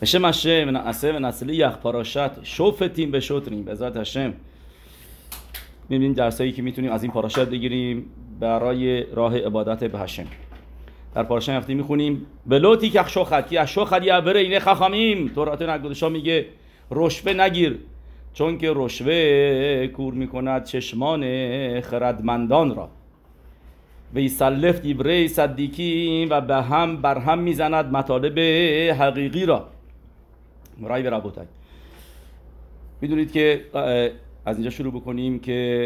בשם השם ونعسه ونسلیخ پاراشت شوفتیم به شطریم. بذات هشم میبینیم درسایی که میتونیم از این پاراشت بگیریم برای راه عبادت به هشم. در پاراشت هفته میخونیم ولوتی که شوخد کی شوخد یا بره اینه خخامیم. تورات نگذشا میگه رشوه نگیر چون که رشوه کور میکند چشمان خردمندان را و یسلف دیبره صدیقین و به هم بر هم میزند مطالب حقیقی را. مرای برابطه میدونید که از اینجا شروع بکنیم که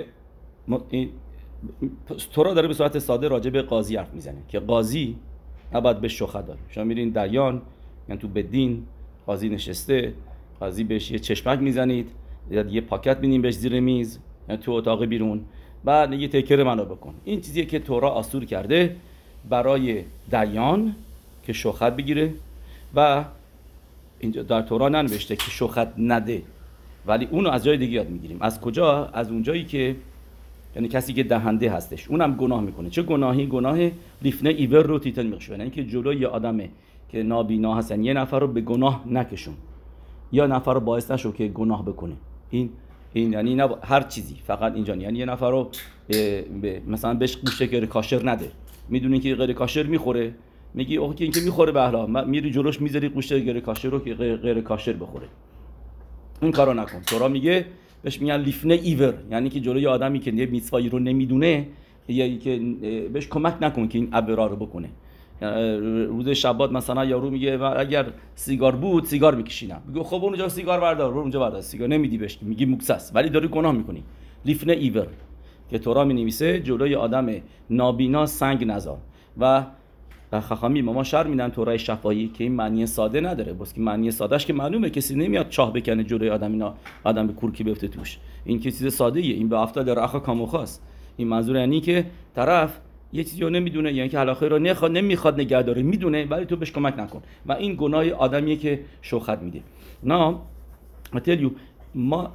تورا داره به صورت ساده راجع به قاضی حرف میزنه که قاضی نباید به شوخه داره. شما میرین دیان یعنی تو بدین قاضی نشسته، قاضی بهش یه چشمک میزنید، یه پاکت میدین بهش زیر میز یعنی تو اتاق بیرون، بعد یه تکر منو بکن. این چیزیه که تورا آسور کرده برای دیان که شوخت بگیره و اینجا در تورا ننوشته که شوخت نده، ولی اونو از جای دیگه یاد میگیریم. از کجا؟ از اونجایی که یعنی کسی که دهنده هستش اونم گناه میکنه. چه گناهی؟ گناه لیفنه ایور رو تیتن میخشه، یعنی که جلوی آدمه که نابینا هستن یه نفر رو به گناه نکشون یا نفر رو باعث نشو که گناه بکنه. این یعنی نه هر چیزی، فقط اینجا یعنی یه نفر رو مثلا بهش گوشت غیر کاشر نده، میدونی که غیر کاشر میخوره، میگی اوکی این که میخوره به احلا میری جلوش میذاری گوشت غیر کاشر رو که غیر کاشر بخوره. این کارو نکن. تورا میگه بهش میگن لیفنه ایور، یعنی که جلوی آدمی که یه میtzvایی رو نمیدونه یا که بهش کمک نکن که این ابرار رو بکنه. روز شبات مثلا یارو میگه اگر سیگار بود سیگار میکشیدم، میگه خب اونجا سیگار بردار، رو اونجا بردار، سیگار نمیدی بهش، میگی مکسس، ولی داری گناه میکنی. لیفنه ایور که تورا مینویسه جلوی آدم نابینا سنگ نذار. و خاخامی ما شرح میدن تورای شفاهی که این معنی ساده نداره، بس که معنی سادهش که معلومه کسی نمیاد چاه بکنه جلوی آدم به کورکی بفته توش. این که چیز ساده ایه، این به افتا در اخا کاموخاست. این منظور یعنی که طرف یه چیزی رو نمیدونه، یعنی که علاقه رو نمیخواد نگه داره، میدونه ولی تو بهش کمک نکن و این گناه آدمیه که شوخت میده. نه اتلیو ما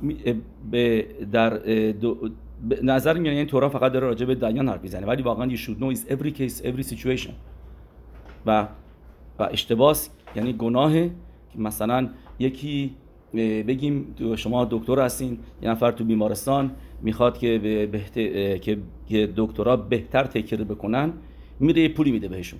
در نظر میاد این تورا فقط داره راجع به دیان حرف میزنه، ولی واقعا you should know is every case every situation. و اشتباس یعنی گناهه که مثلا یکی بگیم شما دکتر هستین، یه نفر تو بیمارستان میخواد که دکترها بهتر تکر بکنن، میره پولی میده بهشون،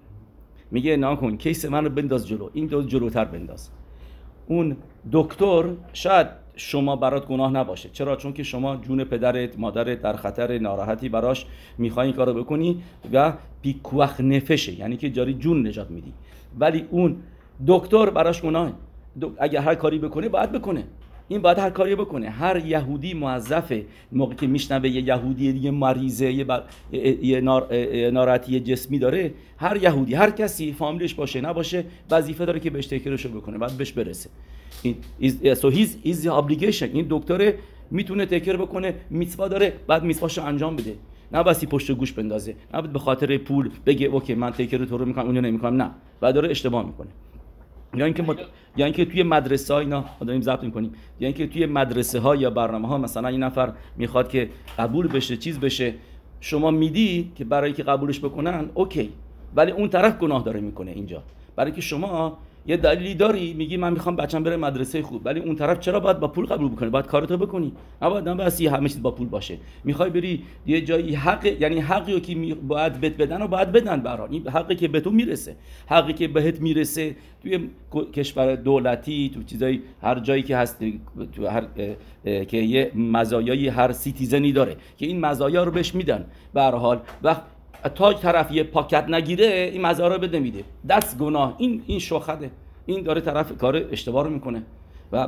میگه نکن کیس من رو بنداز جلو، این دو جلوتر بنداز. اون دکتر شاید شما برات گناه نباشه. چرا؟ چون که شما جون پدرت مادرت در خطر، ناراحتی براش میخوای این کارو بکنی و پیکوخ نفشه، یعنی که جاری جون نجات میدی، ولی اون دکتر براش گناهه. اگه هر کاری بکنه باید بکنه، این باید هر کاری بکنه. هر یهودی موظفه موقعی که میشنوه یه یهودی دیگه مریضه، یه ناراحتی جسمی داره، هر یهودی هر کسی فامیلش باشه نباشه وظیفه داره که بهش تکرشو بکنه، بعد بهش برسه. این so his obligation. این دکتر میتونه تکر بکنه، میtzوا داره، بعد میtzواشو انجام بده، نه بسی پشت گوش بندازه، نه به خاطر پول بگه اوکی من تکر تو رو میکنم اونو نمیکنم، نه بعد داره اشتباه میکنه. یا اینکه توی مدرسه ها اینا داریم ضبط میکنیم، یا اینکه توی مدرسه ها یا برنامه ها مثلا این نفر میخواد که قبول بشه، چیز بشه، شما میدی که برای که قبولش بکنن اوکی، ولی اون طرف گناه داره میکنه اینجا، برای که شما یه دلیلی داری میگی من میخوام بچه‌م بره مدرسه خوب، ولی اون طرف چرا باید با پول قبول بکنه؟ باید کارتو بکنی، نباید همه چیز با پول باشه. میخوای بری یه جایی حق، یعنی حقی رو که باید بدن و باید بدن، برای این حقی که به تو میرسه، حقی که بهت میرسه توی کشور دولتی، تو چیزای هر جایی که هست، تو هر که یه مزایای هر سیتیزنی داره که این مزایا رو بهش میدن. به هر حال وقت تا طرف یه پاکت نگیره این مزارا رو بده میده، دست گناه، این شوخده، این داره طرف کار اشتباه رو میکنه. و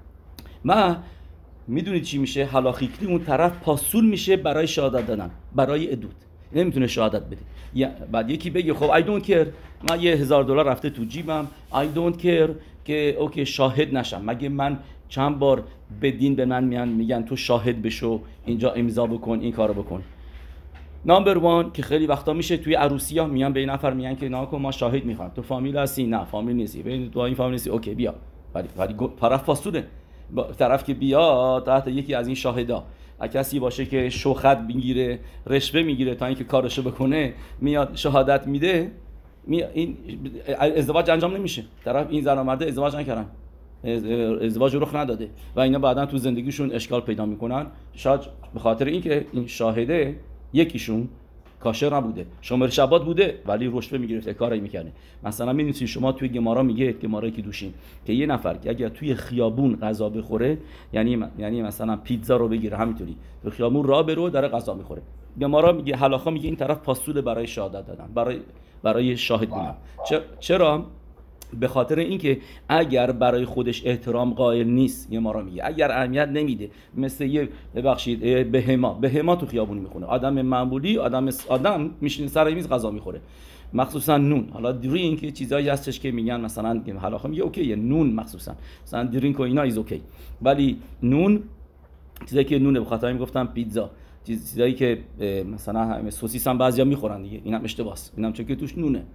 ما میدونید چی میشه؟ هلاخیکلی اون طرف پاسول میشه برای شهادت دادن، برای عدود نمیتونه شهادت بده. بعد یکی بگه خب I don't care، من $1000 رفته تو جیبم، I don't care که اوکی شاهد نشم، مگه من چند بار بدین به من میگن تو شاهد بشو، اینجا امضا بکن، این کارو بکن. نمبر 1 که خیلی وقتا میشه توی عروسی‌ها میان به این نفر میگن که ناکن ما شاهد میخوام، تو فامیل هستی؟ نه فامیل نیستی. ببین تو این فامیل نیستی، اوکی بیا. ولی طرف فاسوده، طرف که بیا تحت یکی از این شاهدا کسی باشه که شوخت میگیره، رشوه میگیره تا اینکه کارشو بکنه، میاد شهادت میده، این ازدواج انجام نمیشه، طرف این زن و مرد ازدواج نکردن، ازدواج رخ نداده و اینا بعداً تو زندگیشون اشکال پیدا میکنن، شاید به خاطر اینکه این شاهده یکیشون کاشر نبوده، شامر شبات بوده ولی رشوه میگرفته، کاری میکنه. مثلا میدونید شما توی گمارا میگه، گمارایی که دوشین، که یه نفر که اگر توی خیابون غذا بخوره، یعنی مثلا پیتزا رو بگیره همینطوری تو خیابون راه برو داره غذا میخوره، گمارا میگه، هلاخا میگه این طرف پاسول برای شهادت دادن، برای شاهد بودن. چرا؟ به خاطر اینکه اگر برای خودش احترام قائل نیست، یه مارا میگه اگر اهمیت نمیده، مثل یه ببخشید بهما تو خیابون میخونه، آدم معمولی، آدم میشینه سر میز غذا میخوره، مخصوصا نون. حالا درینک که چیزایی هستش که میگن مثلا حالا میگه اوکی نون، مخصوصا مثلا درینک و اینا ایز اوکی، ولی نون چیزایی که نونه، به خاطر میگفتم پیتزا، چیزایی که مثلا سوسیس هم بعضیا میخورن دیگه، اینم اشتباهه، اینم چون که توش نونه،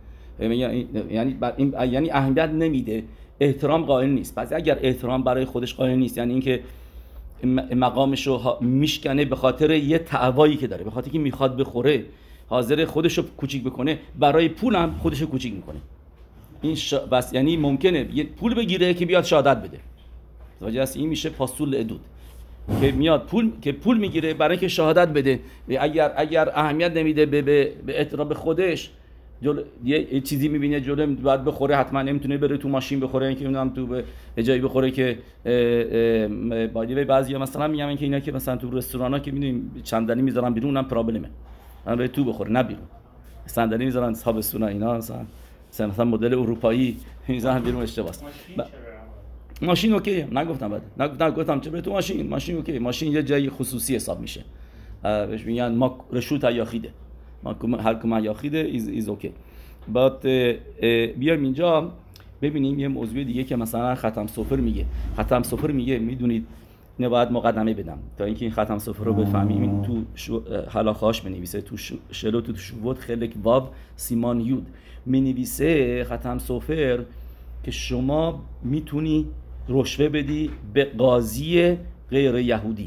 یعنی اهمیت نمیده، احترام قائل نیست. پس اگر احترام برای خودش قائل نیست، یعنی اینکه مقامش رو میشکنه به خاطر یه تعوایی که داره، به خاطر که میخواد بخوره، حاضر خودش رو کوچیک بکنه، برای پولم خودش رو کوچیک میکنه. این بس یعنی ممکنه یه پول بگیره که بیاد شهادت بده، توجه هست؟ این میشه پاسول ادود، که میاد پول میگیره برای اینکه شهادت بده. اگر اهمیت نمیده به احترام به خودش، یه چیزی میبینه جلو باید بخوره، حتما نمیتونه بره تو ماشین بخوره، اینکه نمیدونم تو به جایی بخوره که بعضیا مثلا میگن که اینا که مثلا تو رستورانا که میدونیم صندلی میذارن بیرون، اونم پرابلمه، برای تو بخوره نه بیرون، صندلی میذارن تابستون اینا، مثلا مدل اروپایی میذارن بیرون، اشتباهه. ماشین اوکی، نگفتم چه به تو ماشین اوکی، ماشین یه جای خصوصی حساب میشه، بهش میگن ما رشوت یاخیده، هر کم یاخیده ایز اوکی. بعد بیایم اینجا ببینیم یه موضوع دیگه که مثلا ختم سفر میگه میدونید اینو باید مقدمه بدم تا اینکه این ختم سفر رو بفهمیم. این تو حلاخاش بنویسه، تو شلو، تو شووت خلق واب سیمان یود مینویسه ختم سفر که شما میتونی رشوه بدی به قاضی غیر یهودی.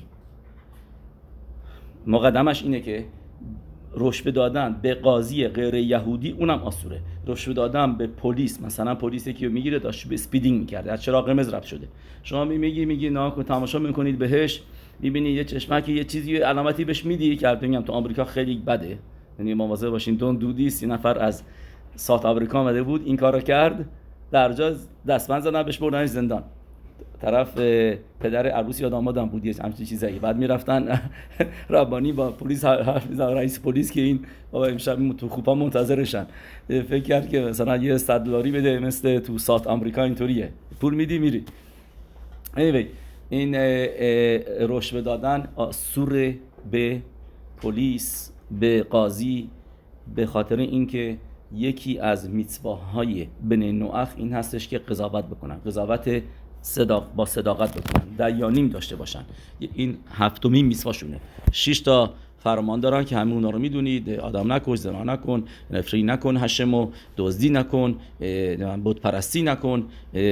مقدمش اینه که رشوه دادن به قاضی غیر یهودی اونم آسوره. رشوه دادن به پلیس، مثلا پلیسی که میگیره داشت به اسپیدینگ میکرده، از چراغ قرمز رد شده، شما میگی نه تماشا میکنید بهش، میبینی یه چشمکی یه چیزی علامتی بهش میدی که البته میگم تو آمریکا خیلی بده، یعنی مواظب باشین دون دودیس. یه نفر از ساوت آمریکا اومده بود این کارو کرد، درجا دستبند زدن بهش بردنش زندان. طرف پدر عروس یا دامادم بود یه همچین چیزایی، بعد میرفتن ربانی با پلیس حرف می‌زدن، رئیس پلیس که این بابا امشب تو خوپا منتظرشن، فکر کرد که مثلا یه $100 بده، مثل تو ساوت آمریکا اینطوریه، پول میدی میری. anyway این رشوه دادن آسور به پلیس، به قاضی، به خاطر اینکه یکی از میtzواهای بنی نوح این هستش که قضاوت بکنن، قضاوت با صداقت بکنن، دیانیم داشته باشن. این هفتمین میtzvahشونه. 6 تا فرمان دارن که همه اونا رو میدونید: آدم نکش، زنا نکن، نفری نکن، هشمو دزدی نکن، بت پرستی نکن،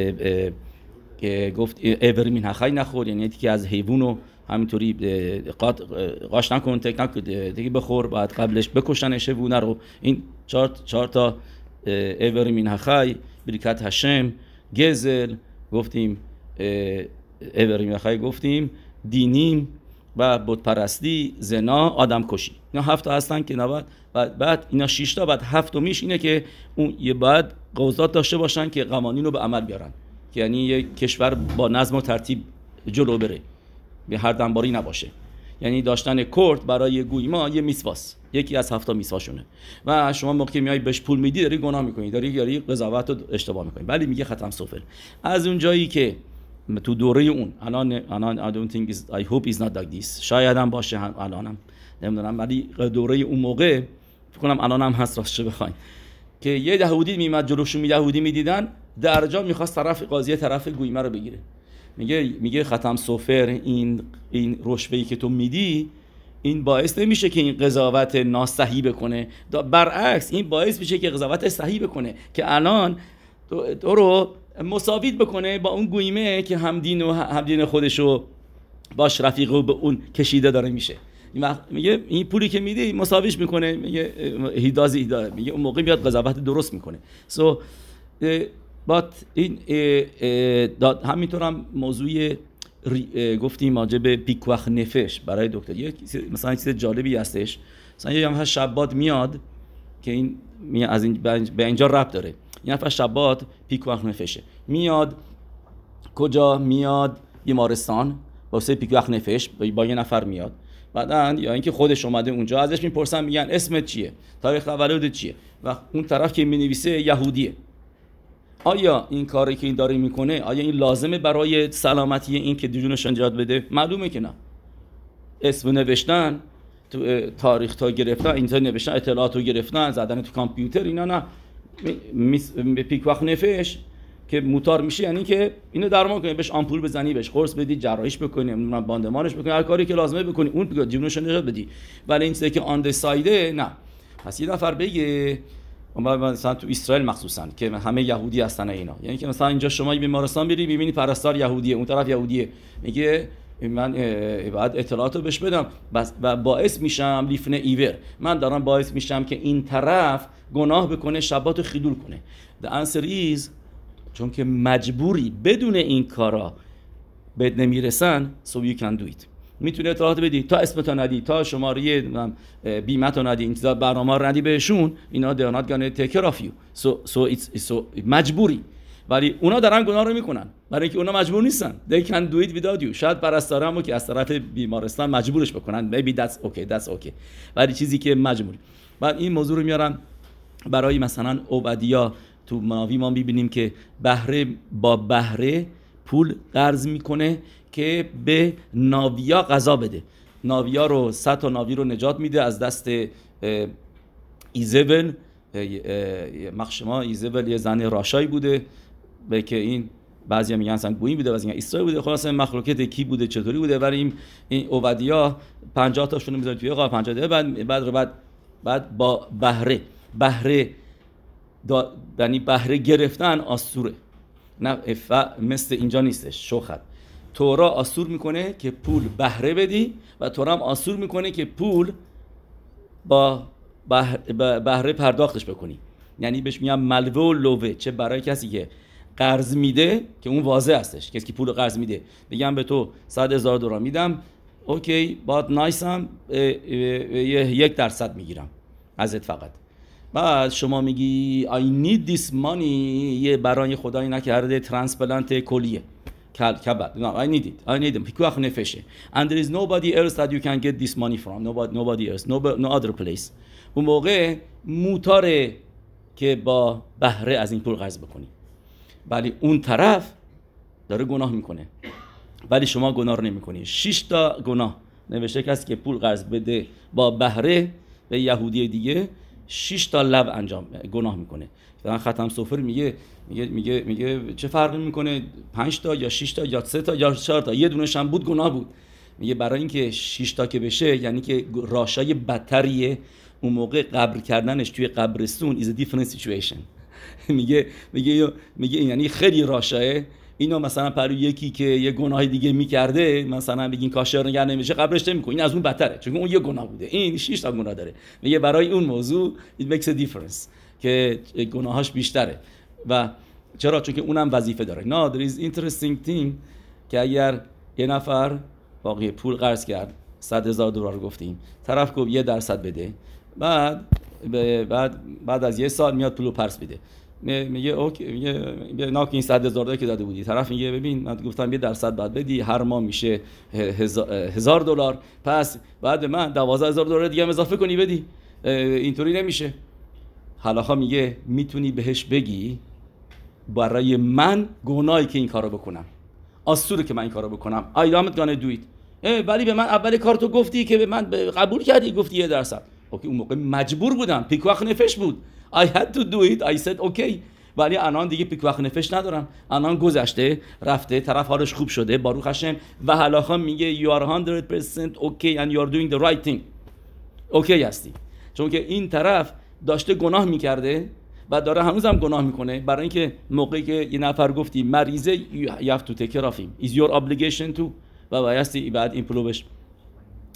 گفت اورمین هخای نخور، یعنی که از حیوانو همینطوری قاش نکن، تک نکن دیگه بخور، بعد قبلش بکشنش حیونا رو. این 4 تا اورمین هخای، بریکت هشم، گزل گفتیم، اورمین هخای گفتیم، دینیم و بت پرستی، زنا، آدم کشی. اینا 7 تا هستن که نباید. بعد اینا 6 تا، بعد هفتمیش اینه که اون یه باید قضات داشته باشن که قوانین رو به عمل بیارن، که یعنی یک کشور با نظم و ترتیب جلو بره، به هر دنباری نباشه. یعنی داشتن کورت برای گویما یه میtzvahست، یکی از 7 تا میtzvahشونه. و شما موقعی میای بهش پول میدی داری گناه میکنی، داری قضاوت رو اشتباه میکنی. ولی میگه ختم سفر از اون جایی که تو دوره اون الان I don't think I hope is not like this، شاید هم باشه، الانم نمیدونم، ولی دوره اون موقع فکر کنم الانم هست راستش بخواید، که یه یهودی میمد جلوشون، یهودی میدیدن، درجا میخواست طرف قاضی طرف گویمه رو بگیره. میگه ختم سفر این رشوه‌ای که تو میدی، این باعث نمیشه که این قضاوت ناصحیح بکنه، برعکس این باعث میشه که قضاوت صحیح بکنه، که الان تو رو مساویت بکنه با اون گویمه که همدین خودشو باش رفیق و به اون کشیده داره میشه. میگه این پولی که میدی مساویش میکنه، میگه هیدازی میگه اون موقع میاد قضاوت درست میکنه. so این همینطور هم موضوع گفتیم راجع به پیکوخ نفش برای دکتر. مثلا چیز جالبی هستش، مثلا یه نفر شبات میاد که این از این به اینجا ربط داره. یه نفر شبات پیکوخ نفشه، میاد کجا؟ میاد بیمارستان واسه پیکوخ نفش، با یه نفر میاد. بعدن یا اینکه خودش اومده اونجا، ازش میپرسن میگن اسمت چیه، تاریخ تولدت چیه، و اون طرف که مینویسه یهودیه. آیا این کاری که این داره میکنه آیا این لازمه برای سلامتی این که جونش نجات بده؟ معلومه که نه. اسم نوشتن، تاریخ تا گرفتن، اینجا نوشتن، اطلاعاتو گرفتن، زدن تو کامپیوتر، اینا نه. پیکوخ نفش که موتار میشه یعنی که اینو درمان کنی، بهش آمپول بزنی، بهش قرص بدی، جراحیش بکنی، باندمانش بکنی، هر کاری که لازمه بکنی، اون جونش نجات بدی. ولی این چیزی که آن سایده نه. پس یه نفر بگه مثلا تو اسرائیل مخصوصا که همه یهودی هستن اینا، یعنی که مثلا اینجا شما بیمارستان بری ببینی پرستار یهودیه، اون طرف یهودیه، میگه من بعد اطلاعاتو بهش بدم بس و باعث میشم لیفنه ایور، من دارم باعث میشم که این طرف گناه بکنه، شباتو خیدول کنه. The answer is چون که مجبوری، بدون این کارا بهت نمیرسن، so you can do it. میتونی اطلاعات بدی، تا اسمتو ندی، تا شماره بیمتو ندی، این چیزا برنامه رو ندی بهشون، اینا they're not gonna take care of you. So مجبوری. ولی اونا دارن گناه رو میکنن برای اینکه اونا مجبور نیستن. They can do it without you. شاید پرستارامو که از طرف بیمارستان مجبورش بکنن. Maybe that's okay. ولی چیزی که مجبوری. بعد این موضوع رو میارن برای مثلا عبدیا. تو مناوی ما میبینیم که بهره با بهره پول قرض میکنه که به ناویا غذا بده. ناویا رو 100 تا ناوی رو نجات میده از دست ایزبل. مخشما ایزبل یه زن راشایی بوده به که این بعضیا میگن اصلا گویی بوده، بعضیا میگن اسرائیل بوده، خلاص مخلوقات کی بوده چطوری بوده. ولی این عبدیا 50 تاشون میذاره توی قاب 50 دقیقه. بعد با بهره یعنی بهره گرفتن آسوره، نه مثل اینجا نیستش. شوخت تورا آسور میکنه که پول بهره بدی و تورا هم آسور میکنه که پول با بهره پرداختش بکنی. یعنی بهش میگم ملوه و لوه، چه برای کسی که قرض میده که اون واضح هستش، کسی که پول قرض میده بگم به تو $100,000 میدم، اوکی باد نایسم 1% میگیرم ازت فقط. بعد شما میگی I need this money، یه برای خدایی نکرده ترانسپلانت کلیه کبد. No, I need them. پیکوخ نفشه. And there is nobody else that you can get this money from. Nobody else. No other place. اون موقع موتاره که با بهره از این پول قرض بکنی. ولی اون طرف داره گناه میکنه. ولی شما گناه رو نمیکنی. 6 تا گناه نوشته کسی که پول قرض بده با بهره به یهودی دیگه 6 تا لو گناه میکنه. مثلا ختم سفر میگه چه فرقی میکنه 5 تا یا 6 تا یا 3 تا یا 4 تا، یه دونش هم بود گناه بود. میگه برای اینکه 6 تا که بشه یعنی که راشای بدتریه، اون موقع قبر کردنش توی قبرستون is a different situation. میگه یعنی خیلی راشاه. اینو مثلا پر یکی که یه گناه دیگه میکرده مثلا بگین کاشر نگه نمیشه قبرش نمیکنه، این از اون بدتره چون اون یه گناه بوده، این 6 تا گناه داره. میگه برای اون موضوع it makes a difference که گناهاش بیشتره. و چرا؟ چون که اونم وظیفه داره. No, there is interesting thing که اگر یه نفر واقعی پول قرض کرد $100,000 گفتیم، طرف گفت 1% بده، بعد از 1 سال میاد پولو پرس بده، میگه اوکی، میگه ناک این $100,000 که داده بودی، طرف میگه ببین من گفتم 1% بعد بدی، هر ماه میشه $1,000، پس بعد من $12,000 دیگه هم اضافه کنی بدی، اینطوری نمیشه. حالا میگه میتونی بهش بگی برای من گناهی که این کارو بکنم، آسوره که من این کارو بکنم، I don't gonna do it. ولی به من اول کارتو گفتی که به من قبول کردی، گفتی 1%. اوکی، اون موقع مجبور بودم، پیکوخ نفش بود. I had to do it. I said okay. ولی الان دیگه پیکوخ نفش ندارم. الان گذشته، رفته، طرف حالش خوب شده، باروخ هاشم، و حالا میگه you are 100% okay and you are doing the right thing. اوکی هستی. چون که این طرف داشته گناه میکرده و داره هنوزم گناه میکنه، برای اینکه موقعی که یه نفر گفتی مریضه you have to take care of him. Is your obligation to. و بایستی بعد این پلو بهش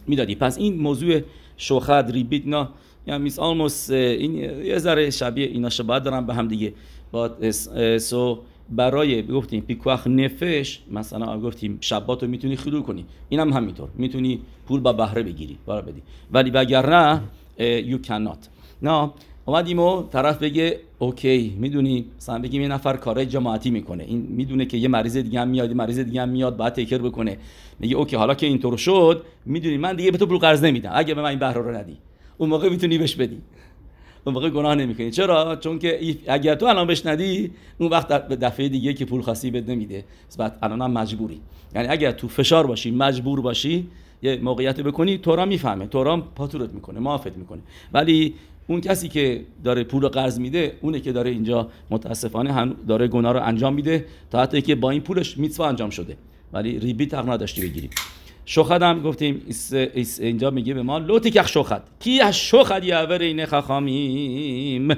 میدادی. پس این موضوع شوخد ریبیت اینا یعنی میس آلموس این یه ذره شبیه اینا شباهت دارن به هم دیگه. با سو برای گفتیم پیکوخ نفش مثلا گفتیم شباتو میتونی خلو کنی، اینم همینطور میتونی پول با بهره بگیری برای بدی، ولی وگرنه you cannot. نه اومدیم و طرف بگه اوکی میدونی مثلا بگیم یه نفر کارهای جماعتی میکنه، این میدونه که یه مریض دیگه هم میاد، مریض دیگه هم میاد باید تیکر بکنه، میگه اوکی حالا که اینطور شد میدونی من دیگه به تو پول قرض نمیدم اگه به من این بهره رو ندی، اون موقع میتونی بهش بدی، اون موقع گناه نمیکنی. چرا؟ چون که اگر تو الان بهش ندی اون وقت دفعه دیگه که پول خاصی بد نمیده، بعد الانم مجبوری. یعنی اگر تو فشار باشی مجبور باشی یه موقعیت بکنی تو را میفهمه، تو را پاتورت میکنه، معافت میکنه. ولی اون کسی که داره پول رو قرض میده اونه که داره اینجا متاسفانه هم داره گناه رو انجام میده تا حتی که با این پولش میتوا انجام شده ولی ریبی حق نداشتی بگیری. شوخد هم گفتیم اینجا میگه به ما لوتی که شوخد کی شوخد یاور این خخامیم،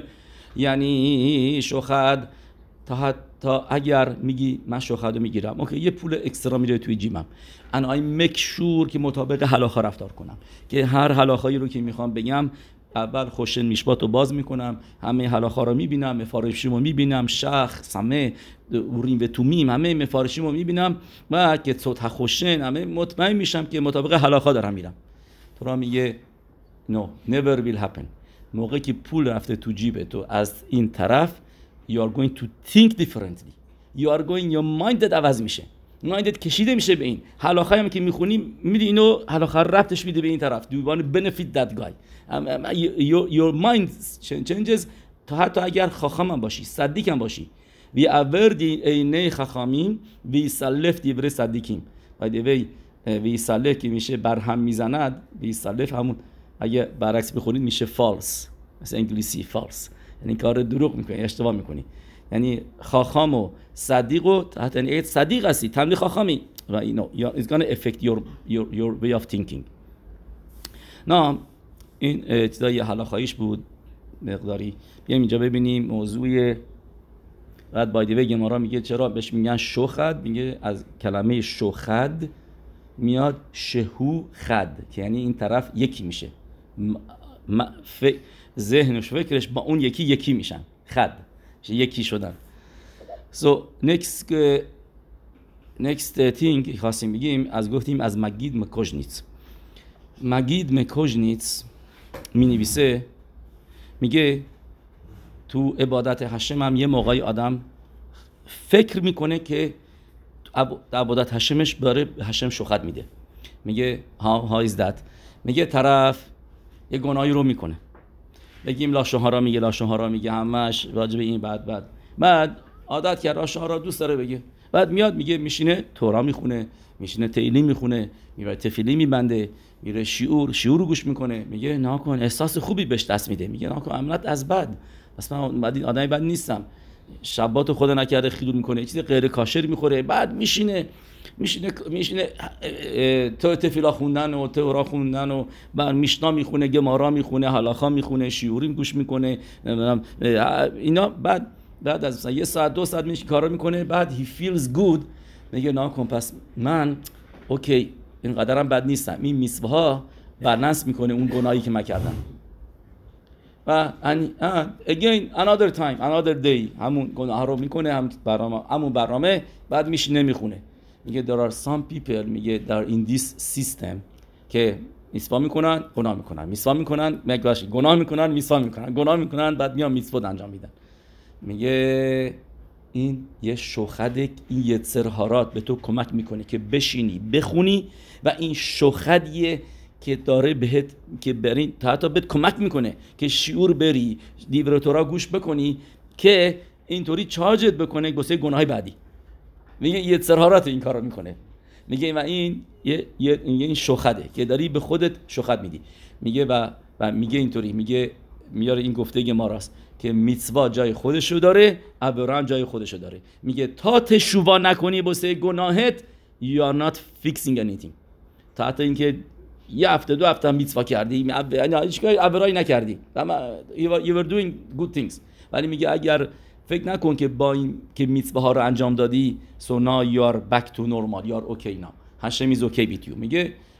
یعنی شوخد تا اگر میگی من شوخد رو میگیرم اوکی یه پول اکسترا میره توی جیبم and I make sure که مطابق حلاخا رفتار کنم، که هر حلاخایی رو که میخوام بگم اول خوشن میشبات رو باز میکنم، همه حلاخا رو میبینم، مفارشیم رو میبینم، شخص همه اوریم و تومیم همه مفارشیم رو میبینم و که صوت خوشن همه مطمئن میشم که مطابق حلاخا دارم میرم. تو را میگه no never will happen. موقعی که پول رفته تو جیب تو از این طرف you are going to think differently, you are going your minded عوض میشه، مایندت کشیده میشه به این حلاخایی هم که میخونی میدی اینو حلاخا ربطش میده به این طرف. Do you want to benefit that guy? Your mind changes. تا حتی اگر خاخام هم باشی صدیق هم باشی وی اوردی اینه خاخامیم وی سلف دیوره صدیقیم و دیوی وی سلف که میشه برهم میزند، وی سلف همون اگه برعکس بخونید میشه فالس، مثل انگلیسی فالس یعنی کار دروغ میکنی، اشتباه میکنی. یعنی خاخام و صدیق و حتی یعنی صدیق هستی تملی خاخامی و اینو it's gonna affect your way of thinking. نه این چیزای حلاخاییش بود مقداری. بیایم اینجا ببینیم موضوع بعد بایدیوه گمارا میگه چرا بهش میگن شوخد، میگه از کلمه شوخد میاد شهو خد که یعنی این طرف یکی میشه، ذهنش فکرش با اون یکی میشن، خد یکی شدن. So next thing خواستیم بگیم از گفتیم از مگید مکوژنیتس. مگید مکوژنیتس می نویسه میگه تو عبادت هشم هم یه موقعی آدم فکر میکنه که عبادت هشمش برای هشم شوخد میده. میگه how is that؟ میگه طرف یه گناهی رو میکنه، بگیم لاشوهارا میگه همش راجب این بعد عادت کرد لاشوهارا دوست داره بگه، بعد میاد میگه میشینه تورا میخونه، میشینه تیلی میخونه، میره تفیلی میبنده، میره شعور رو گوش میکنه، میگه ناکن احساس خوبی بهش دست میده، میگه ناکن عملت از بد بس من آدمی بد نیستم، شباتو خدا نکرده خیلول میکنه، چیز غیر کاشر میخوره، بعد میشینه تو تفیلا خوندن و تورا خوندن و بعد میشنا میخونه، گمارا میخونه، هلاخا میخونه، شیوری گوش میکنه، اینا بعد از مثلا 1 ساعت 2 ساعت میشه کارا میکنه، بعد he feels good میگه ناکن پس من اوکی اینقدرم بد نیستم، این میسوها بالانس میکنه اون گناهی که من کردم. و again another time another day همون گناه رو میکنه، همون برنامه بعد میشینه میخونه. میگه there are some people میگه there in this system که میسوا میکنن گناه میکنن، میسوا میکنن گناه میکنن، میسوا میکنن گناه میکنن، بعد میان میسوا انجام میدن. میگه این یه شوخده، این یه سرهارات به تو کمک میکنه که بشینی بخونی و این شوخدیه که داره بهت که برین تا حتی بهت کمک میکنه که شعور بری دیورتورا گوش بکنی که اینطوری چارجت بکنه واسه گناهی بعدی. میگه یه سرهارات این کارو میکنه. میگه و این این شوخده که داری به خودت شوخد میدی. میگه و میگه اینطوری، میگه میاره این گفته ما راست که میتوا جای خودشو داره، عبران جای خودشو داره. میگه تا تشووا نکنی واسه گناهت you are not fixing anything. تا حتی اینکه یه هفته 2 هفته میتوا کردی هیچ کاری عبرایی نکردی you were doing good things، ولی میگه اگر فکر نکن که با این که میتوا ها رو انجام دادی so now you are back to normal you are okay now هشم is okay with you. میگه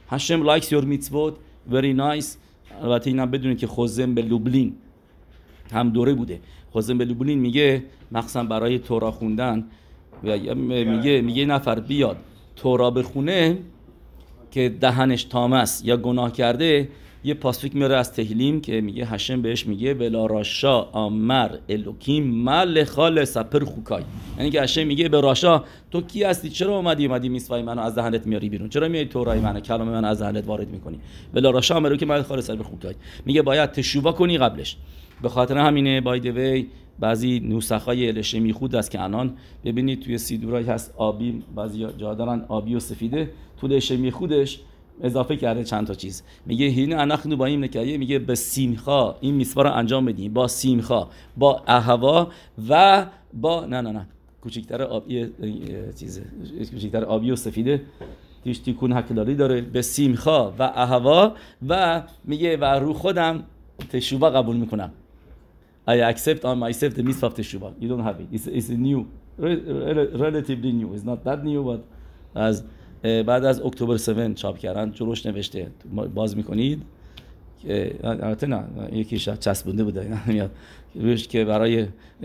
Hashem likes your mitzvot, very nice. البته اینم بدونید که خزم به لوبلین هم دوره بوده. خزم به لوبلین میگه مخصوصا برای تورا خوندن میگه نفر بیاد تورا بخونه که دهنش تام است یا گناه کرده، یه پاسفیک میاره از تهلیم که میگه هشم بهش میگه ولا راشا آمر الوکیم مل خال سپر خوکای، یعنی که هشم میگه به راشا تو کی هستی، چرا اومدی میسوای منو از دهنت میاری بیرون، چرا میای تورای منو کلام منو از دهنت وارد میکنی. ولا راشا آمر الوکیم مل خال سپر خوکای میگه باید تشوبا کنی قبلش. به خاطر همینه بای دی وی بعضی نسخای الشمی خود است که الان ببینید توی سیدورای هست آبی، بعضی جا دارن آبی و سفیده، تو الشمی خودش اضافه کرده چند تا چیز. میگه هین انخنو با این نکایه، میگه به سیمخا این میسوا رو انجام بدیم، با سیمخا، با اهوا و با نه کوچیک‌تر آبی چیزه، کوچیک‌تر آبی و سفیده توش تیکون حکلاری داره، به سیمخا و اهوا و میگه و رو خودم تشوبا قبول میکنم. I accept on myself the mitzvah of teshuvah. You don't have it. It's new, relatively new. It's not that new, but as بعد از اکتبر 7 چاپ کردن جلوش نوشته، باز میکنید که البته نه یکیش چسبونده بوده میاد روش که برای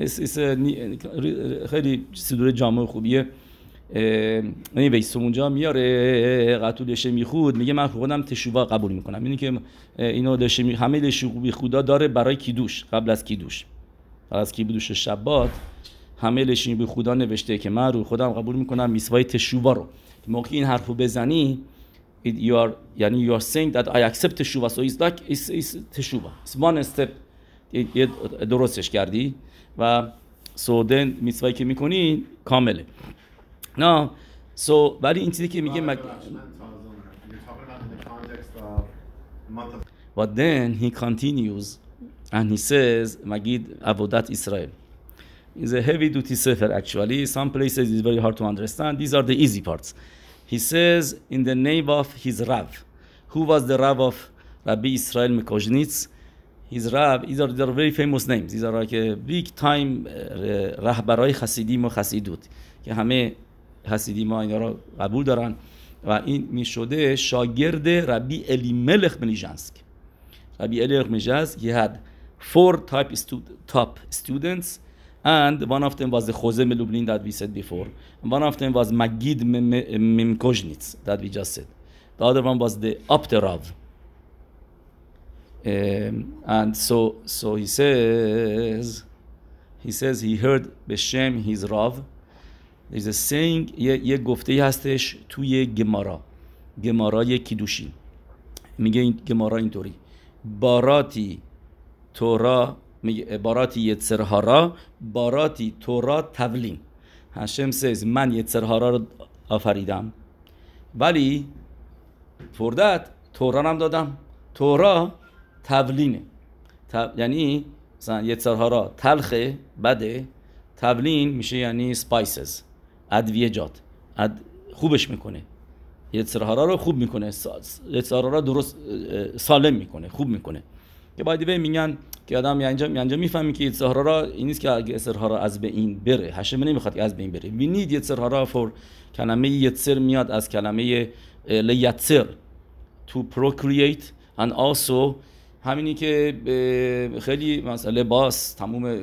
خیلی صدور جامع خوبیه. ویسو اونجا میاره قطولش میخود میگه من خودم تشوبا قبول میکنم. اینی که اینو همه لشوبی خدا داره برای کیدوش، قبل از کیدوش، قبل از کیدوش شبات همه لشوبی خدا نوشته که من رو خودم قبول میکنم میسوای تشوبا رو. موقعی این حرفو بزنی یعنی you are saying that I accept تشوبا. so it's like it's تشوبا, it's one step درستش کردی و so then میسوایی که میکنی کامله. نه so ولی این چیزی که میگه but then he continues and he says Magid Avodat Israel is a heavy duty sefer actually. Some places it's very hard to understand. These are the easy parts. He says in the name of his Rav. Who was the Rav of Rabbi Israel Mikozhnitz? His Rav, these are very famous names. These are like a big time رهبرای خسیدیم و خسیدوت که همه حسیدی ما اینا رو قبول دارن و این میشده شاگرد ربی الیملخ ملیژنسک. ربی الیملخ ملیژنسک he had 4 top students and one of them was the Chozeh Lublin that we said before, and one of them was Magid Mimkozhnitz that we just said. The other one was the Abte Rav. And so he says he heard Beshem his Rav. There's a saying, یه گفته‌ای هستش توی گمارای کیدوشین. میگه این گمارا اینطوری باراتی تورا، میگه باراتی یتسرهارا، باراتی تورا تولین. هشم says من یتسرهارا رو آفریدم ولی for that تورا هم دادم. تورا تولینه، یعنی مثلا یتسرهارا تلخه بده، تولین میشه یعنی spices، ادویجات، خوبش میکنه، یتسرهارا رو خوب میکنه، یتسرهارا رو درست سالم میکنه، خوب میکنه. که باید میگن که آدم اینجا میفهمی که یتسرهارا این نیست که اگه یتسرهارا از بین بره، هشم نمیخواد که از بین بره. we need یتسرهارا for کلمه یتسر میاد از کلمه لیتسر to procreate and also همینی که خیلی مثلا لباس تموم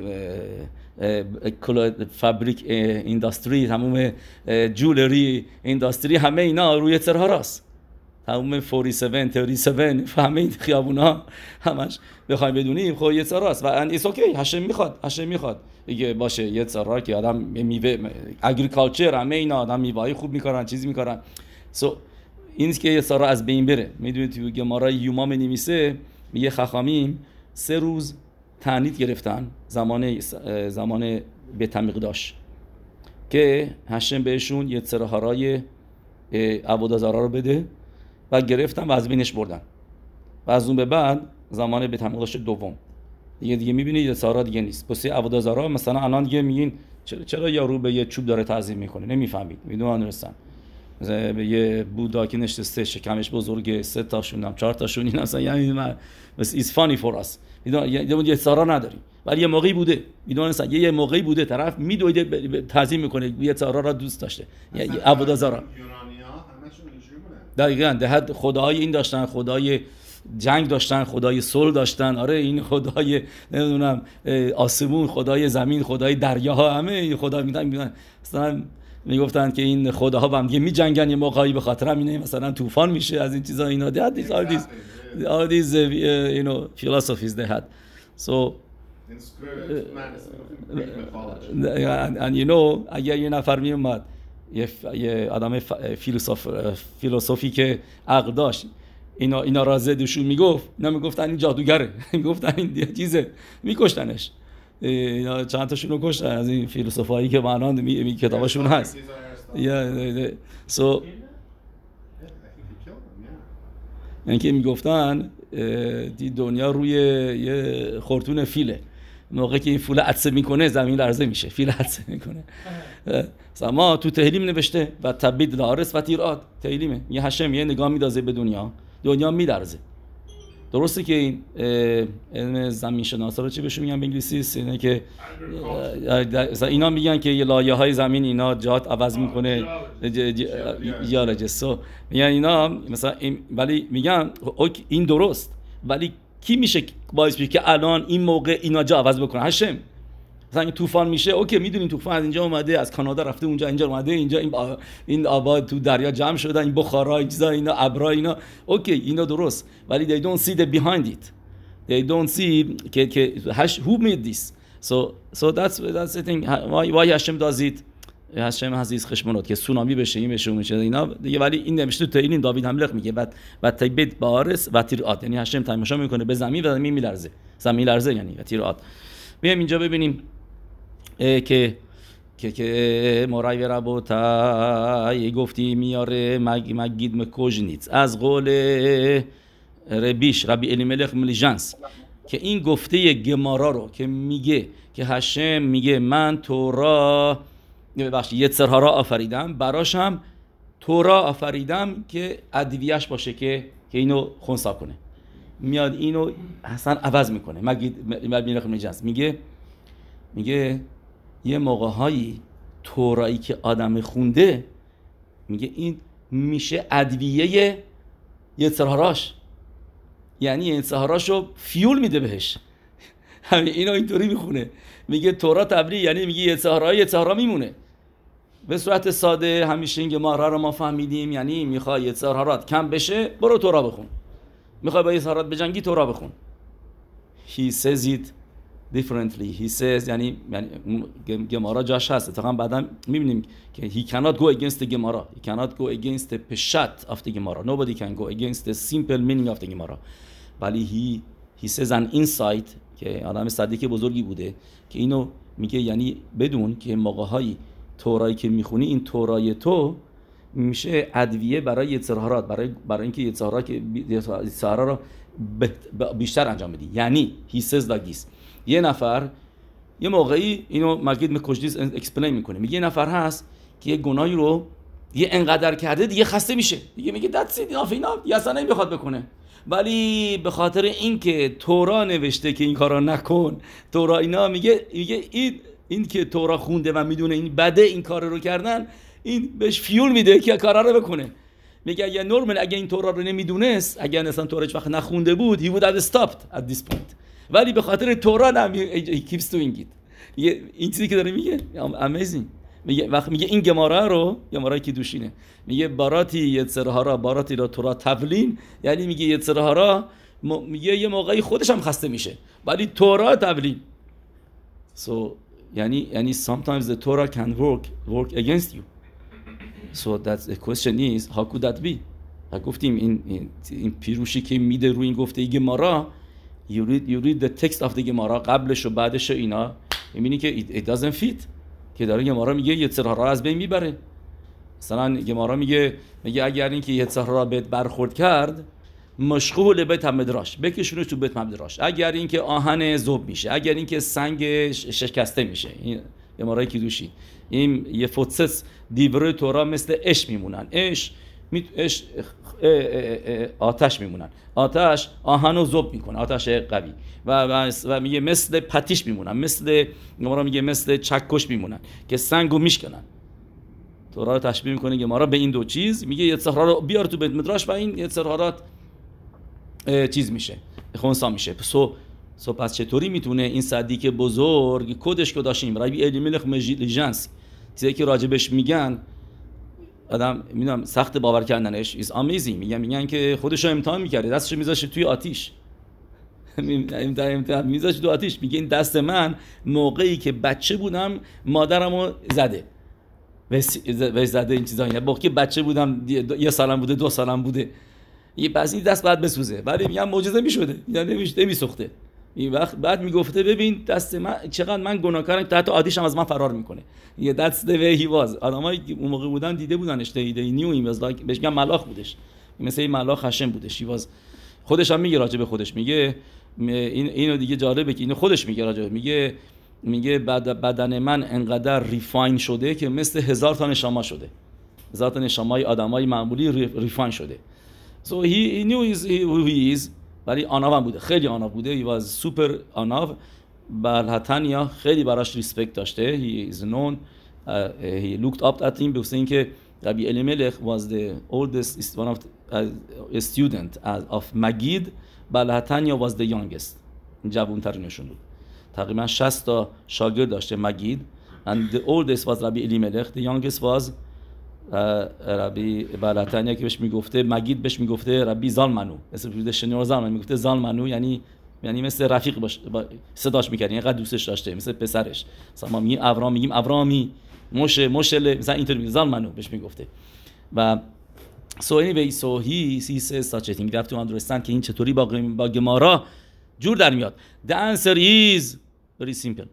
فابریک اینداستری، تموم جولری اینداستری، همه اینا روی یتسرهاراست. تموم 47 37 همه این خیابونا همش بخوایم بدونیم خب یتسرهاراست و ایتس اوکی. هشم میخواد دیگه باشه یتسرهارا که آدم میوه اگریکالچر همه اینا آدم میوه‌ای خوب میکارن، چیزی میکارن. سو این که یتسرهارا از بین بره. میدونید تو گمارای یوما می‌نویسه میگه خخامیم 3 روز تعنید گرفتن زمان بیت مقداش که هشم بهشون یتسرهارای عبادت‌زارا رو بده و گرفتن و از بینش بردن و از اون به بعد زمان بیت مقداش دوم دیگه میبینید یتسرهارا دیگه نیست. واسه عبادت‌زارا مثلا الان دیگه میگین چرا یارو به یه چوب داره تعظیم میکنه، نمیفهمید، میدونن رسن به یه بودا که نشسته شکمش بزرگه 3 تاشون 4 تاشون این اصلا یعنی بس is funny for us. میدونن یتسرهارا نداری ولی یه موقعی بوده، میدونن یه موقعی بوده طرف میدویده تعظیم میکنه یتسرهارا را دوست داشته. عبادت‌زارا دقیقاً ده خداهای این داشتن، خدای جنگ داشتن، خدای صلح داشتن. آره این خدای نمیدونم آسمون، خدای زمین، خدای دریاها، همه این خدا میگن مثلا میگفتن که این خداها با هم دیگه میجنگن یه موقعی به خاطر همینه مثلا طوفان میشه از این چیزا اینا. all these you know philosophies they had. So and you know اگر یه نفر میومد یه آدم فیلسوفی که عقل داشت اینا را زدشون میگفت، اینا میگفتن این جادوگره، میگفتن این چیزه، میکشتنش. اینا چند تاشون رو کشتن از این فیلسوفایی که معنان کتاباشون هست. So یعنی که میگفتن دنیا روی یه خورتون فیله، موقعی که این فیل عطسه میکنه زمین لرزه میشه، فیل عطسه میکنه. ما تو تهلیم نوشته و تبید لارس و تیرات، تهلیمه یه هشم یه نگاه میدازه به دنیا میلرزه. درسته که این علم زمین شناسا رو چی بهشون میگن به انگلیسی؟ اینه که اینا میگن که یه لایه های زمین اینا جهات عوض میکنه، جیولوژیست میگن اینا مثلا ولی میگن این درست، ولی کی میشه باعث میشه که الان این موقع اینا جا عوض بکنه؟ هشم. مثلا طوفان میشه، اوکی میدونین طوفان از اینجا اومده، از کانادا رفته اونجا، اینجا اومده، اینجا این آباد تو دریا جمع شده، این بخارا، این چیزا، اینا ابرا، اینا اوکی اینا درست، ولی they don't see the behind it. They don't see که who made this. So that's the thing. why هاشم does it. هاشم عزیز خشمونات که سونامی بشه، این بشه، اون بشه اینا دیگه، ولی این نمیشه تو این داوید حملق میگه و تیبت بارس و تیرات، یعنی هاشم تماشا میکنه به زمین و زمین میلرزه، زمین لرزه یعنی و تیرات. بیایم اینجا ببینیم که مرای ربوتای گفتی میاره مگید مکوژنیت از قول ربی الیملخ ملیجنس که این گفته گمارا رو که میگه که هشم میگه من تورا یتسرها را آفریدم، براش هم تورا آفریدم که ادویه‌اش باشه که اینو خنثی کنه، میاد اینو اصلا عوض میکنه. مگید الیملخ ملیجنس میگه یه موقع‌هایی تورایی که آدم خونده میگه این میشه ادویه یتسرهاراش، یعنی یتسرهاراشو فیول میده بهش. همین اینو اینطوری میخونه، میگه تورا تبلیغ یعنی میگه یتسرهارا میمونه. به صورت ساده همیشه این گمارا رو ما فهمیدیم، یعنی میخوای یتسرهارات کم بشه برو تورا بخون، میخوای با یتسرهارات بجنگی تورا بخون. He says it differently. He says یعنی گمارا جاش هست. اتفاقا بعدا میبینیم که he cannot go against the Gemara. He cannot go against the peshat of the Gemara. Nobody can go against the simple meaning of the Gemara. ولی he says an insight که آدم صدیق بزرگی بوده که اینو میگه، یعنی بدون که موقع‌های تورایی که میخونی این تورای تو میشه ادویه برای یتسرهارات، برای اینکه یتسرهارا رو بیشتر انجام بدی. یعنی he says like this. یه نفر یه موقعی اینو مگید مکوژدیس اکسپلین میکنه، میگه یه نفر هست که یه گناهی رو یه انقدر کرده دیگه خسته میشه، دیگه میگه that's it enough دیگه اصلا نمیخواد بکنه، ولی به خاطر اینکه تورا نوشته که این کارا نکن، تورا اینا میگه این که تورا خونده و میدونه این بده این کار رو کردن، این بهش فیول میده که کارا رو بکنه. میگه اگه نورمال اگه این تورا رو نمیدونست، اگه اصلا تورا هیچ وقت نخونده بود he would have stopped at this point، ولی به خاطر تورا he keeps doing it. این چیزی که داره میگه amazing. میگه وقت میگه این گمارایی که دوشینه، میگه باراتی یتسرهارا باراتی را تورا تبلین، یعنی میگه یتسرهارا میگه یه موقعی خودش هم خسته میشه ولی تورا تبلین. So یعنی sometimes the Torah can work against you. So that's the question is how could that be. گفتیم این پیروشی که میده روی این گفته گمارا، you read the text of the گمارا قبلش و بعدش و اینا، میبینی که it doesn't fit، که داره گمارا میگه یتسرهارا از بین میبره. مثلا گمارا میگه اگر اینکه یتسرهارا بهت برخورد کرد مشغول بیت مدراش، بکشونش تو بیت مدراش، اگر اینکه آهن ذوب میشه، اگر اینکه سنگ شکسته میشه، این گمارای کیدوشی، این یه فوتسس دیوره تورا مثل اش میمونن، آتش میمونن، آتش آهنو ذوب میکنه، آتش قوی و میگه مثل پتیش میمونن، مثل گمارا میگه مثل چکش میمونن که سنگو میشکنن. تورا رو تشبیه میکنه گمارا به این دو چیز، میگه یتسرها رو بیار تو بیت مدراش و این یتسرهارات چیز میشه، خونسا میشه. پس چطوری میتونه این صدیق بزرگ کدش کداشیم ربی الیملخ مجلیجنس چیزی که راجبش میگن آدم میدونم سخت باور کردنش is amazing، میگن که خودش رو امتحان میکرده، دستش میذاشه توی آتیش امتحان میذاشه توی آتیش، میگه این دست من موقعی که بچه بودم مادرمو زده و زده این چیزا، یعنی که بچه بودم 1 سالم بوده 2 سالم بوده، یه پس این دست بعد بسوزه، ولی میگم معجزه میشده، یعنی نمیسوخته. این وقت بعد میگفته ببین دست من چقدر من گناهکارم، حتی آتیش هم از من فرار میکنه. یه دست the way he was. آدمایی که اون موقع بودن دیده بودنش، دیده نیو این was like بهش میگن ملاخ بودش، مثل این ملاخ هاشم بودش. خودش هم میگه راجع به خودش، میگه اینو دیگه جالبه که اینو خودش میگه راجع میگه بدن من انقدر ریفاین شده که مثل 1000 تا نشامه شده، 1000 تا نشامه آدمای معمولی ریفاین شده. So he knew who he is، ولی آناو هم بوده، خیلی آناو بوده. he was super آناو. بلحتنیا خیلی براش ریسپکت داشته. he is known he looked up at him. به واسه اینکه ربی الیملخ was the oldest one of a student of Magid. بلحتنیا was the youngest، جوان‌ترینشون بود. تقریبا 60 تا شاگرد داشته مگید. and the oldest was ربی الیملخ، the youngest was ربی بلاتنیا که بهش میگفته مگید، بهش میگفته ربی زالمنو، اسم بوده شنیور زالمنو، میگفته زالمنو یعنی مثل رفیق باشه، صداش میکردن، اینقدر دوستش داشته، مثل پسرش. مثلا ما میگیم ابراهام، میگیم ابراهامی، موشه مثلا اینطوری زالمنو بهش میگفته. و so anyway so he says such a thing. You have to understand که این چطوری با گمارا جور در میاد. The answer is very simple.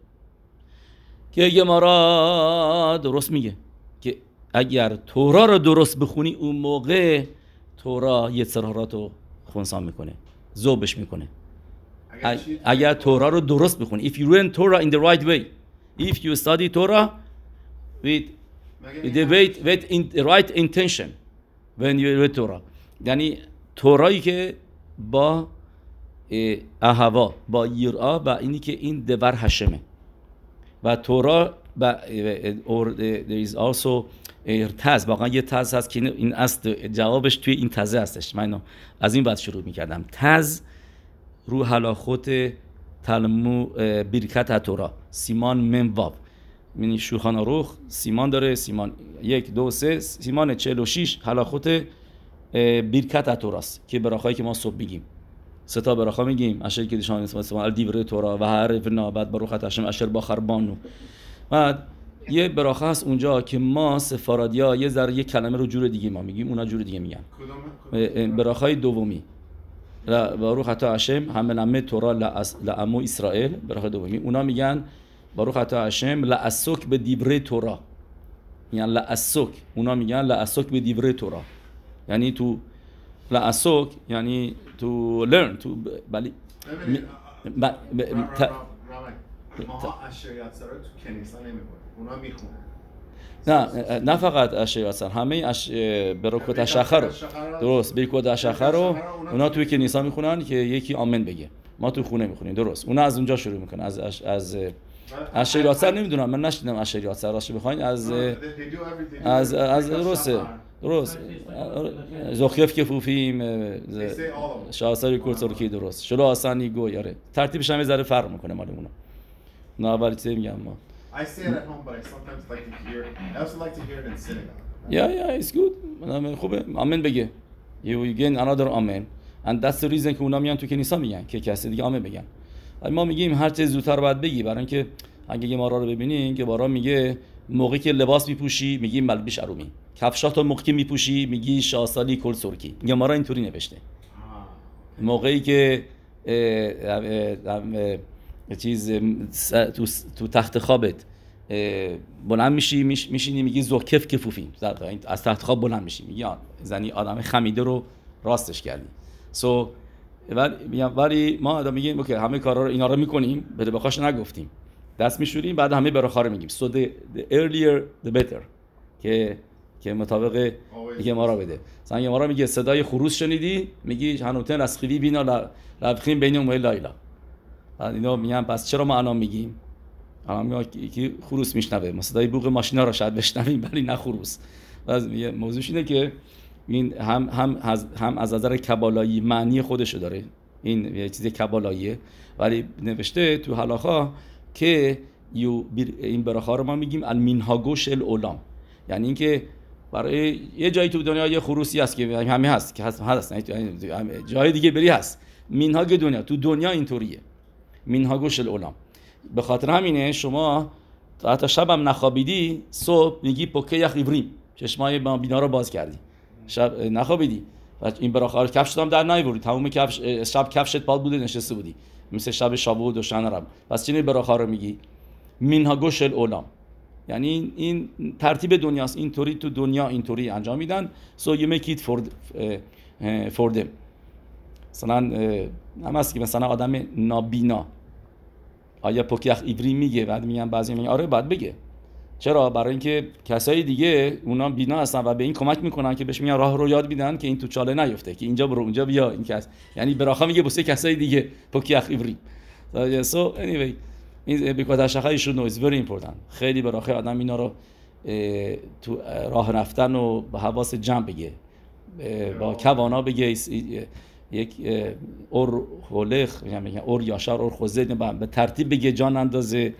که گمارا درست میگه که اگر تورا رو درست بخونی اون موقع تورا یتسرهارات رو خونسا میکنه، ذوبش میکنه. اگر تورا رو درست بخونی، if you learn Torah in the right way, if you study Torah with the right intention when you read Torah، یعنی تورایی که با اهوا، با یرا و اینی که این دور هشمه و تورا و there is also تز، واقعا یه تز هست که این است، جوابش توی این تزه هستش. من از این بعد شروع میکردم. تز رو هلاخوت تلمو برکت تورا سیمان منواب، یعنی شوخان آروخ سیمان داره، سیمان 1 2 3 سیمان 46 هلاخوت برکت توراست که براخایی که ما صبح میگیم. 3 تا براخا میگیم، اشر که دیشان اسم دیوره تورا و هر ابنا، بعد باروخ هاشم اشر باخر بانو. بعد یه براخا هست اونجا که ما سفارادیا یه ذره یه کلمه رو جور دیگه ما میگیم، اونا جور دیگه میگن. براخای دومی باروخ حتا هاشم حملمه تورا لامو اسرائیل، براخای دومی اونا میگن باروخ حتا هاشم لاسوک به دیوره تورا، یعنی لاسوک، اونا میگن لاسوک به دیوره تورا، یعنی تو لاسوک یعنی تو learn تو بلی ما اشریات سر تو کنیسا نمیکنه، اونا میخونن. نه فقط اشریات سر، همه برکوت اشخر رو درست، برکوت اشخر رو اونا توی کنیسا میخونن که یکی آمن بگه. ما تو خونه میخونیم درست، اونا از اونجا شروع میکنن. از اشریات سر نمیدونم، من نشنیدم اشریات سر راش بخواین از درست زخیف که فوفیم شاساری کورتورکی درست شلو آسانی گوی. آره ترتیبش هم یه ذره فرق میکنه مال اونا. نه ولی چه میگم ما I say it at home but I sometimes like to hear I also like to hear it in synagogue. Yeah it's good. خوبه آمین بگه. You gain another amen and that's the reason که اونا میان تو کنیسا میگن که کسی دیگه آمین بگن. ولی ما میگیم هر چه زودتر باید بگی، برای اینکه اگه گمارا رو ببینین که بارا میگه موقعی که لباس میپوشی میگی ملبیش ارومی، کفشاتو موقعی میپوشی میگی شاسالی کل سرکی. گمارا اینطوری نوشته. موقعی که چیز تو تخت خوابت بلند میشینی میگی زوکف کفوفی، از تخت خواب بلند میشی میگی زنی آدم خمیده رو راستش کردی. ولی ما آدم میگیم اوکی همه کارا رو اینا رو میکنیم، بده بخواش نگفتیم، دست میشوریم، بعد همه براخا رو میگیم. So the earlier the better که مطابق میگه ما را بده. مثلا ما را میگه صدای خروس شنیدی، میگی هنوتن از خویی بینا لبخیم بینیم و لایلا. اینا میگن پس چرا ما الان میگیم حالا یکی خروس میشنوه، ما صدای بوق ماشینا رو شاید بشنویم ولی نه خروس. موضوعش اینه که این هم از نظر کبالایی معنی خودشو داره، این یه چیز کبالاییه، ولی نوشته تو هلاخا که این براخا رو ما میگیم المنهاگوش العلام، یعنی اینکه برای یه جایی تو دنیا یه خروسی هست که همه هست که هست جای دیگه بری هست، منهاگ دنیا تو دنیا اینطوریه، منهاگوش العلام. به خاطر همینه شما حتی شبم نخوابیدی صبح میگی پوکه یخ ایوریم، چشمای بینا رو باز کردی، شب نخوابیدی و این براخا رو کفشت هم در نیوردی، تموم کفش شب کفشت پاد بوده نشسته بودی مثل شب شابود و شنرم، پس چی براخا رو میگی؟ منهاگوش العلام، یعنی این ترتیب دنیاست، اینطوری تو دنیا اینطوری انجام میدن. so you make it for them. مثلا هم هست که مثلا آدم نابینا آیا پوکیخ ایوری میگه؟ بعد میگن بعضی میگن آره باید بگه. چرا؟ برای اینکه کسای دیگه اونا بینا هستن و به این کمک میکنن که بهش میگن راه رو یاد میدن که این تو چاله نیفته، که اینجا برو اونجا بیا، این کس یعنی براخا میگه واسه کسای دیگه پوکیخ ایوری. so anyway این بیکوتاشخه ایشون نو is very important. خیلی براخه آدم اینا رو تو راه رفتن و با حواس جمع بگه، با کوانا بگه، یک اور خلق میگن اور یاشار اور خوزه به ترتیب بگه، جان اندازه.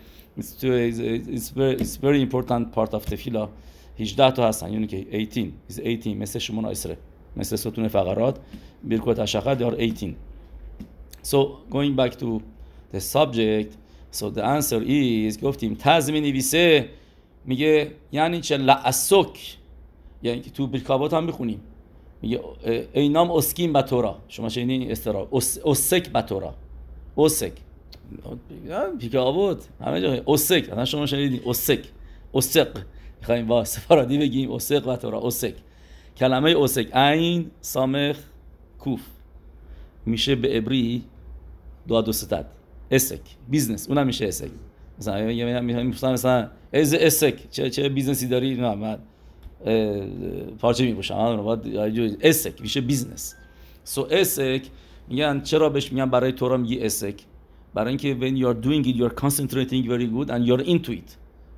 it's very important part of the fila. 18 تا هستن، یعنی که 18 مثل شما نایسره، مثل ستون فقرات بیکوتاشخه دار 18. so going back to the subject, so the answer is گفتیم تز می‌نویسه، میگه یعنی چه لعسک، یعنی که تو برکابات هم بخونیم میگه اینام اسکیم با تورا، شما شنیدین استرا اسک با تورا، اسک برکابات همه جا اسک، مثلا شما شنیدین اسق می‌خوایم با سفارادی بگیم اسق با تورا، اسک کلمه اسک عین سامخ کوف میشه به عبری دو ستاد اسک بیزنس، اونم میشه اسک. مثلا میگم مثلا از اسک چه بیزنسی داری؟ نه من پارچه میپوشم، اسک میشه بیزنس. سو اسک میگن چرا بهش میگن برای تورا میگی اسک؟ برای اینکه when you are doing it you are concentrating very good and you are into it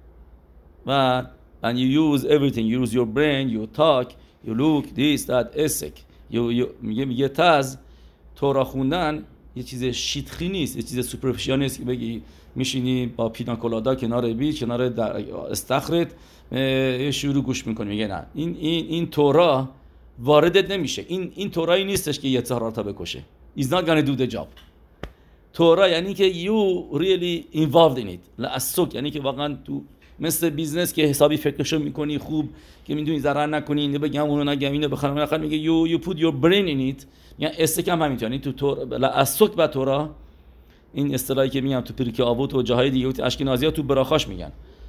and you use everything, you use your brain, you talk, you look this that اسک. میگه تاز تورا خوندن یه چیز شیطخی نیست، یه چیز سوپرفیشیال نیست که بگی میشینی با پیناکولادا کنار بیچ کنار استخرت شروع گوش میکنی. میگه نه، این تورا واردت نمیشه، این تورایی نیستش که یتزارارتا بکشه. It's not gonna do the job. تورا یعنی که you really involved in it. لعسک یعنی که واقعا تو مثل بیزنس که حسابی فکرشو میکنی خوب که میدونی ضرر نکنی، اینو بگم اونو نگم اینو بخرم، آخر میگه you put your brain in it. یعنی استکم همینطور، یعنی تو تورا لعسک با تورا، این اصطلاحی که میگم تو پریکه آوت و جاهای دیگه اشکنازی‌ها تو براخاش میگن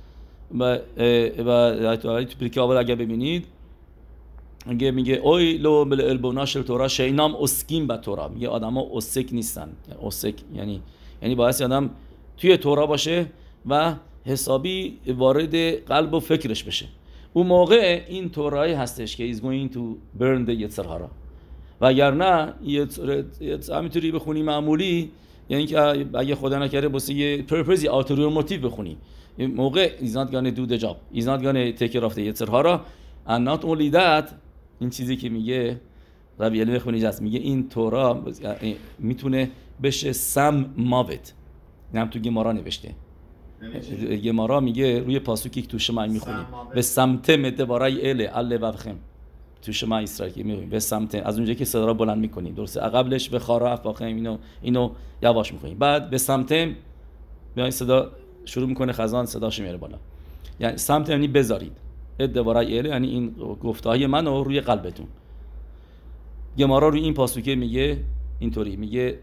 و تو پریکه آوت اگه ببینید میگه اوی لو بل البوناش تورا شینام اسکیم با تورا، میگه آدما اسک نیستن. اسک یعنی باعث آدم توی تورا باشه و حسابی وارد قلب و فکرش بشه. اون موقع این تورایی هستش که is going to burn the یتزرهارا، و اگر نه همینطوری بخونی معمولی، یعنی که اگه خدا نکرده واسه یه پرپزی آلتریور موتیو بخونی، این موقع is not gonna do the job, is not gonna take care of the یتزرهارا. and not only that این چیزی که میگه ربی علم بخونی جست، میگه این تورا میتونه بشه سم ماوت. اینم تو گمارا نوشته، گمارا میگه روی پاسوکی که تو شما میخونیم به سمت مدبارای اله وفخم تو شما اسرائیل میگیم به سمت، از اونجایی که صدا رو بلند میکنیم درسته، قبلش به خارا افاخم اینو یواش میکنیم، بعد به سمت میای صدا شروع میکنه خزان صداش میاره بالا، یعنی سمت یعنی بذارید ادبارای اله، یعنی این گفتهای منو روی قلبتون. گمارا روی این پاسوکه میگه اینطوری، میگه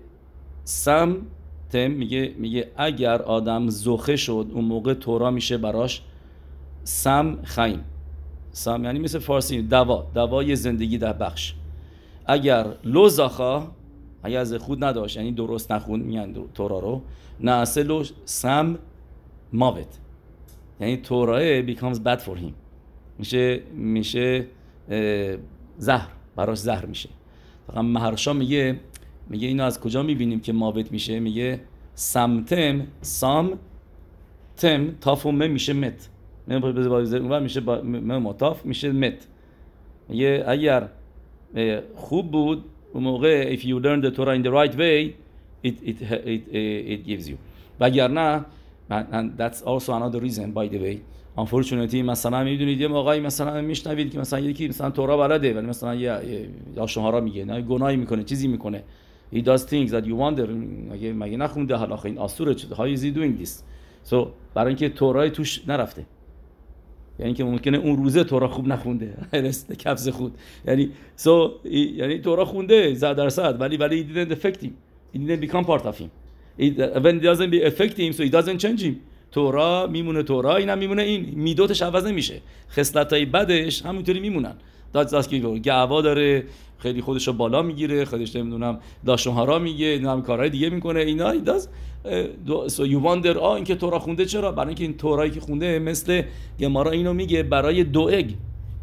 میگه اگر آدم زخه شد اون موقع تورا میشه براش سم خیم. سم یعنی مثل فارسی دوای زندگی در بخش. اگر لوزاخا، اگر از خود نداشت یعنی درست نخوند میگن تورا رو، ناسلو سم ماوت، یعنی تورا becomes bad for him، میشه زهر براش، زهر میشه. فقط مهرشا میگه اینو از کجا میبینیم که ماوت میشه؟ میگه سمتم سام تم تاف و مم میشه مت. مم اونور میشه مم و تاف میشه مت. یه اگر خوب بود اون موقع if you learn the Torah in the right way it gives you. وگرنه and that's also another reason by the way unfortunately مثلا میدونید یه موقعی مثلا میشنوید که مثلا یکی مثلا تورا بلده ولی مثلا یه داشتهارا میگه نه گناهی میکنه چیزی میکنه he does things that you wonder مگه نخونده حالا این آسوره چه how is he doing this so برای اینکه تورای توش نرفته یعنی که ممکنه اون روزه تورا خوب نخونده کفز خود یعنی تورا خونده 100% ولی it didn't affect him it didn't become part of him when it doesn't affect him so it doesn't change him تورا میمونه تورا اینم میمونه این میدوتش عوض نمیشه خصلتای بدش همینطوری میمونن داست که گعوا داره خیلی خودشو بالا میگیره خودش نمیدونم داشتهارا میگه نمیدونم کارهای دیگه میکنه اینا داز so you wonder این که تورا خونده چرا برای اینکه این تورایی که خونده مثل گمارا اینو میگه برای 2 اگ